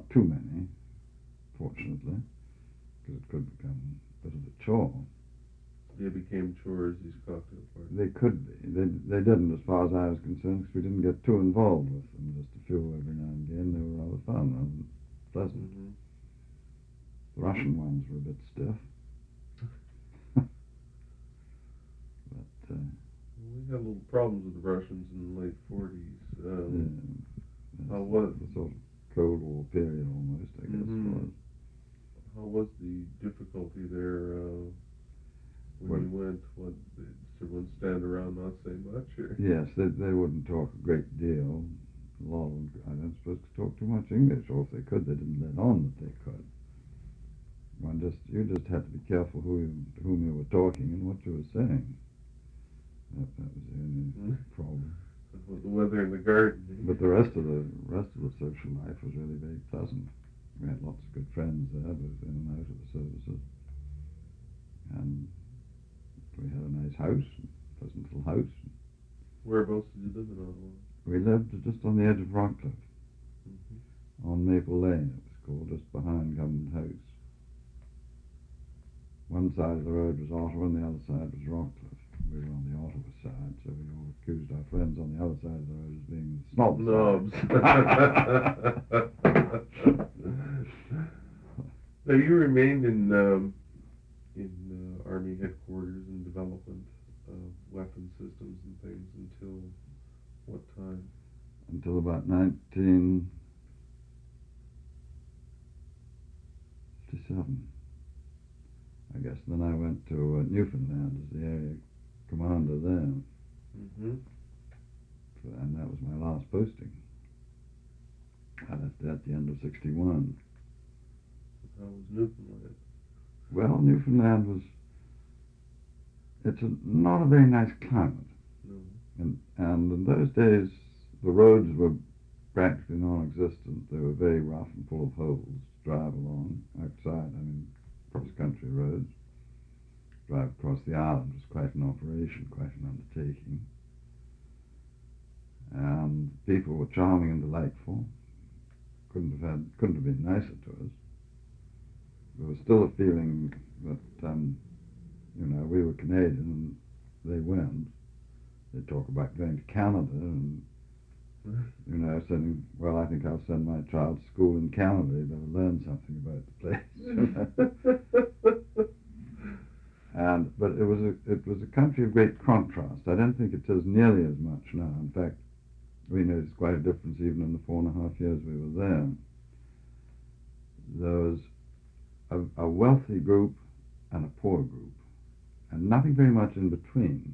too many, fortunately, because it could become a bit of a chore. They became chores, these cocktail parties. They could be. They didn't, as far as I was concerned, because we didn't get too involved with them. Just a few every now and again. They were rather fun and pleasant. Mm-hmm. The Russian ones were a bit stiff. But we had little problems with the Russians in the late 40s. How was the sort of Cold War period almost, I guess, was. How was the difficulty there when you went? What, did everyone stand around not say much? Or? Yes, they wouldn't talk a great deal. A lot of them, I don't suppose, could talk too much English, or if they could, they didn't let on that they could. You just had to be careful to whom you were talking and what you were saying. That was the only problem. The weather in the garden. But the rest of the social life was really very pleasant. We had lots of good friends there, both in and out of the services, and we had a nice house, a pleasant little house. Whereabouts did you live in Ottawa? We lived just on the edge of Rockcliffe, on Maple Lane. It was called, just behind Government House. One side of the road was Ottawa, and the other side was Rockcliffe. We were on the Ottawa side, so we all accused our friends on the other side of the road as being the snobs. Now you remained in Army headquarters and development of weapon systems and things until what time? Until about 1957. I guess. Then I went to Newfoundland as the area commander there. Mm-hmm. And that was my last posting. I left at the end of 61. How was Newfoundland? Well, Newfoundland was... It's not a very nice climate. No. And in those days, the roads were practically non-existent. They were very rough and full of holes to drive along outside. Cross-country roads. Drive across the island was quite an operation, quite an undertaking. And people were charming and delightful. Couldn't have been nicer to us. There was still a feeling that, we were Canadian and they weren't. They talk about going to Canada and, saying, well, I think I'll send my child to school in Canada. They'll learn something about the place. But it was a country of great contrast. I don't think it is nearly as much now. In fact, we noticed quite a difference even in the 4.5 years we were there. There was a wealthy group and a poor group, and nothing very much in between.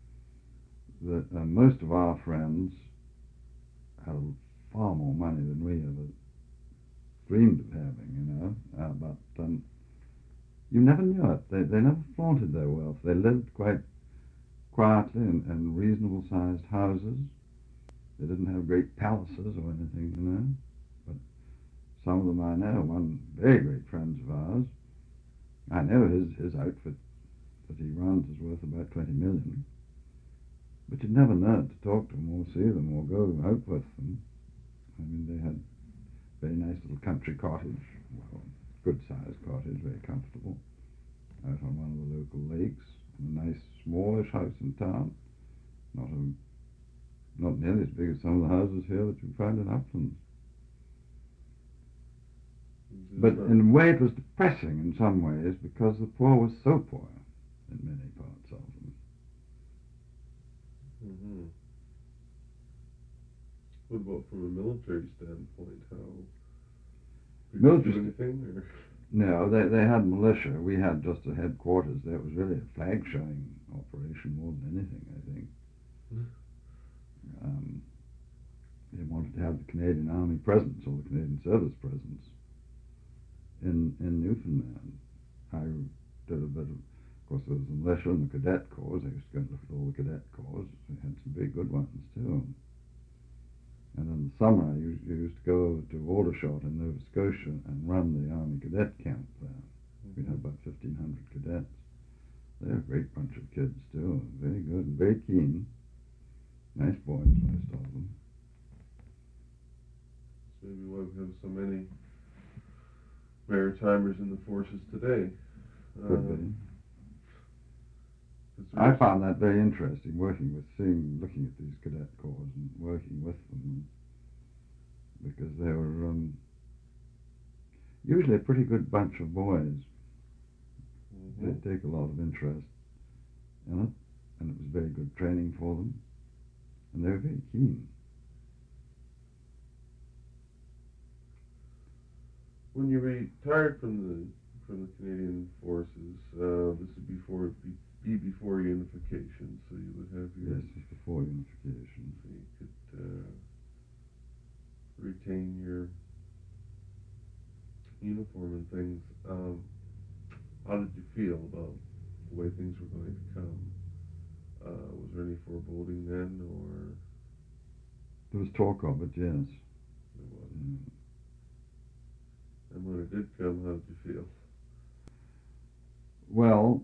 Most of our friends had far more money than we ever dreamed of having, but you never knew it. They never flaunted their wealth. They lived quite quietly in reasonable-sized houses. They didn't have great palaces or anything, But some of them I know. One very great friend of ours, I know his outfit that he runs is worth about 20 million. But you'd never know it to talk to them or see them or go out with them. They had a very nice little country cottage, well, good-sized cottage, very comfortable, out on one of the local lakes, and a nice smallish house in town, not nearly as big as some of the houses here that you find in Uplands. But in a way it was depressing in some ways because the poor were so poor in many parts of them. Mm-hmm. What about from a military standpoint? How did you do anything? Or? No, they had militia. We had just a headquarters there. It was really a flag-showing operation more than anything, I think. They wanted to have the Canadian Army presence or the Canadian Service presence in Newfoundland. I did a bit of course, there was the militia and the cadet corps. I used to go and look at all the cadet corps. We had some very good ones, too. And in the summer, I used to go over to Aldershot in Nova Scotia and run the Army Cadet Camp there. We had about 1,500 cadets. They're a great bunch of kids, too. Very good and very keen. Nice boys, most of them. So maybe why we have so many Maritimers in the forces today. Could be. 'Cause I there's- found that very interesting, looking at these cadet corps and working with them, because they were usually a pretty good bunch of boys. Mhm. They take a lot of interest in it, and it was very good training for them, and they were very keen. When you retired from the Canadian Forces, this would be before unification, so you would have your Yes, it's before unification. so you could retain your uniform and things. How did you feel about the way things were going to come? Was there any foreboding then, or There was talk of it, yes. there was? Mm. And when it did come, how did you feel? Well,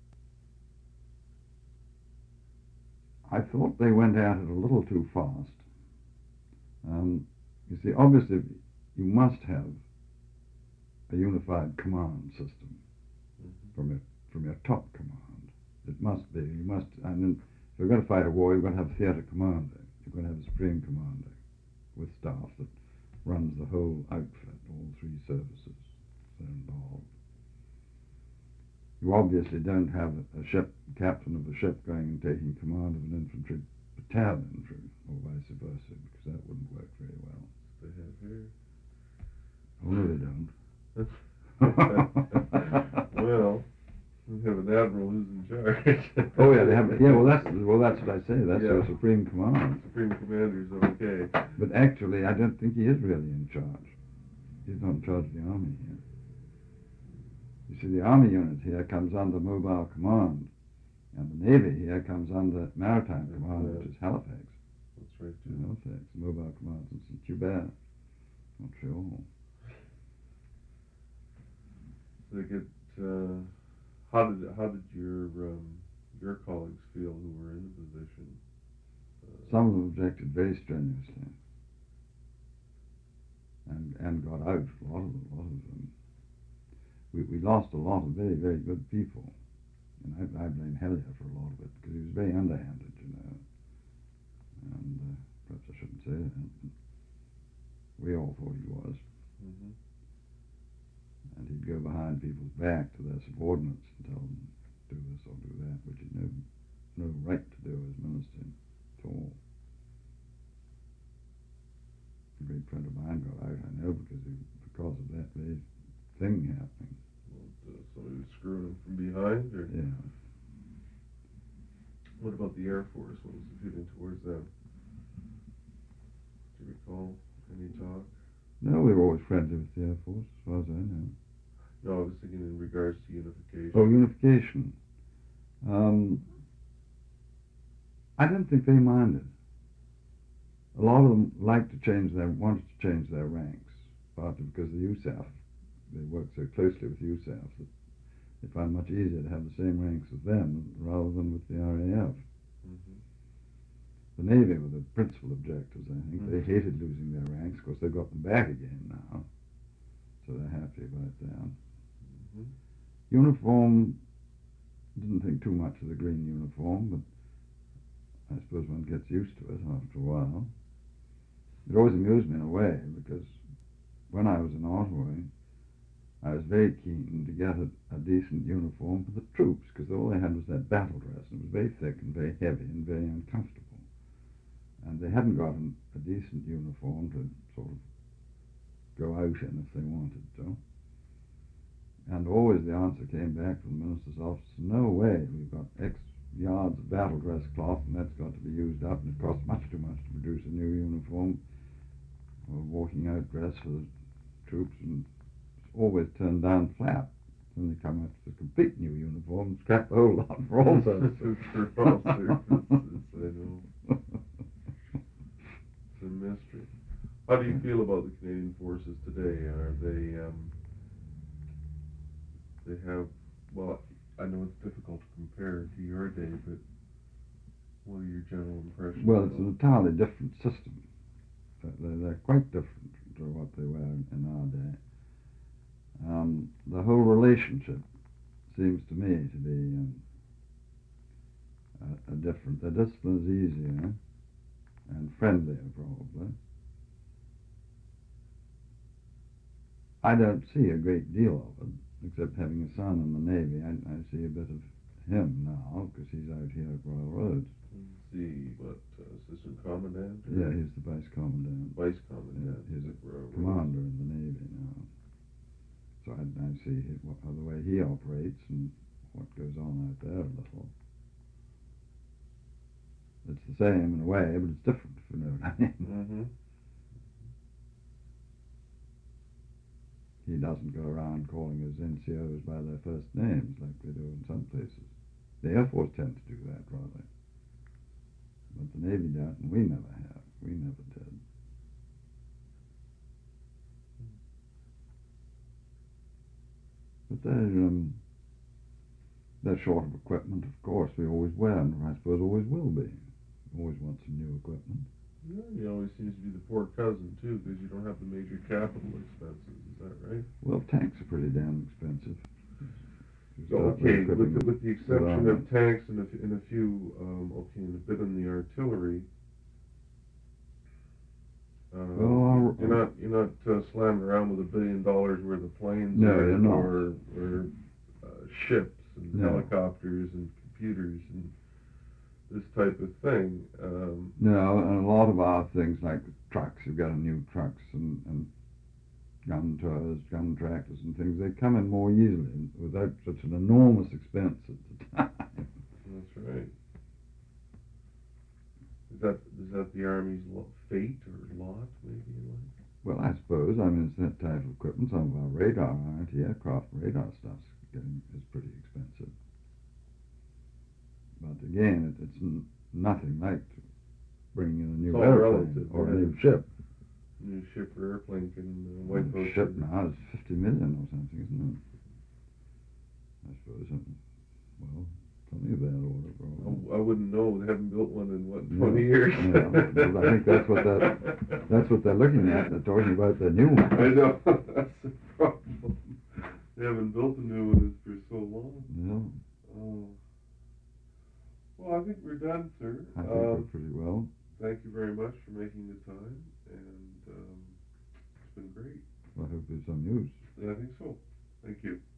I thought they went at it a little too fast. You see, obviously, you must have a unified command system Mm-hmm. from your top command. It must be. You must. I mean, if you're going to fight a war, you're going to have a theatre commander. You're going to have a supreme commander with staff that runs the whole outfit, all three services that are involved. You obviously don't have a ship captain of a ship going and taking command of an infantry battalion, or vice versa, because that wouldn't work very well. They have here. Oh, no, they don't. Well, we have an admiral who's in charge. Oh yeah, they have. Yeah, well that's what I say. That's Yeah. their supreme command. Supreme Commander's okay. But actually, I don't think he is really in charge. He's not in charge of the army here. You see, the army unit here comes under mobile command, and the navy here comes under maritime command, which is Halifax. That's right, In too. Halifax, mobile command in St. Hubert, Montreal. They get. How did your colleagues feel who were in the position? Some of them objected very strenuously, and got out. A lot of them. We lost a lot of very, very good people. And I blame Hellier for a lot of it, because he was very underhanded, you know. And perhaps I shouldn't say that, but we all thought he was. Mm-hmm. And he'd go behind people's back to their subordinates and tell them, do this or do that, which he'd no right to do as minister at all. A great friend of mine got out, I know, because of that very thing happening. Well, somebody was screwing them from behind, or Yeah. what about the Air Force? What was the feeling towards them? Do you recall any talk? No, we were always friendly with the Air Force, as far as I know. No, I was thinking in regards to unification. Oh, unification. I don't think they minded. A lot of them wanted to change their ranks, partly because the USAF, they worked so closely with USAF that they found it much easier to have the same ranks with them rather than with the RAF. Mm-hmm. The Navy were the principal objectives, I think. Mm-hmm. They hated losing their ranks. Of course, they've got them back again now, so they're happy about that. Mm-hmm. Uniform, didn't think too much of the green uniform, but I suppose one gets used to it after a while. It always amused me in a way, because when I was in Ottawa, I was very keen to get a decent uniform for the troops, because all they had was that battle dress, and it was very thick and very heavy and very uncomfortable. And they hadn't got a decent uniform to sort of go out in if they wanted to. And always the answer came back from the minister's office, no way, we've got X yards of battle dress cloth, and that's got to be used up, and it costs much too much to produce a new uniform or walking out dress for the troops, and it's always turned down flat. Then they come up with a complete new uniform and scrap the whole lot for all services. For all services, I know. It's a mystery. How do you feel about the Canadian Forces today? Are they have, well, I know it's difficult to compare to your day, but what are your general impressions? Well, it's an entirely different system. They're quite different to what they were in our day. The whole relationship seems to me to be a different. The discipline is easier and friendlier, probably. I don't see a great deal of it, except having a son in the Navy. I see a bit of him now, because he's out here at Royal Roads. Assistant commandant? Yeah, he's the vice commandant. Vice commandant. Yeah, he's a Royal commander in the Navy now. So I see the way he operates and what goes on out there a little. It's the same in a way, but it's different, if you know what I mean. Mm-hmm. He doesn't go around calling his NCOs by their first names like they do in some places. The Air Force tend to do that, rather. But the Navy don't, and we never have. We never did. But they're short of equipment, of course. We always were, and I suppose always will be. Always want some new equipment. Yeah, he always seems to be the poor cousin, too, because you don't have the major capital expenses. Is that right? Well, tanks are pretty damn expensive. Okay, with the exception of tanks and a few, and a bit in the artillery, you're not slamming around with $1 billion worth of planes you're not. or ships and helicopters and computers and this type of thing. No, and a lot of our things like trucks, you've got new trucks and gun tours, gun tractors and things, they come in more easily without such an enormous expense at the time. That's right. Is that the Army's fate or lot, maybe? Well, I suppose. I mean, it's that type of equipment. Some of our radar, anti-aircraft radar stuff's is pretty expensive. But again, it's nothing like bringing in a new airplane or a new ship. New ship or airplane can wipe out. Ship now is $50 million or something, isn't it? I suppose. Well, something of that order, probably. I wouldn't know. They haven't built one in 20 years. Yeah, well, I think that's what they're looking at. They're talking about the new one. I know. That's the problem. They haven't built a new one for so long. Yeah. Well, I think we're done, sir. I think we're pretty well. Thank you very much for making the time, and it's been great. I hope there's some use. I think so. Thank you.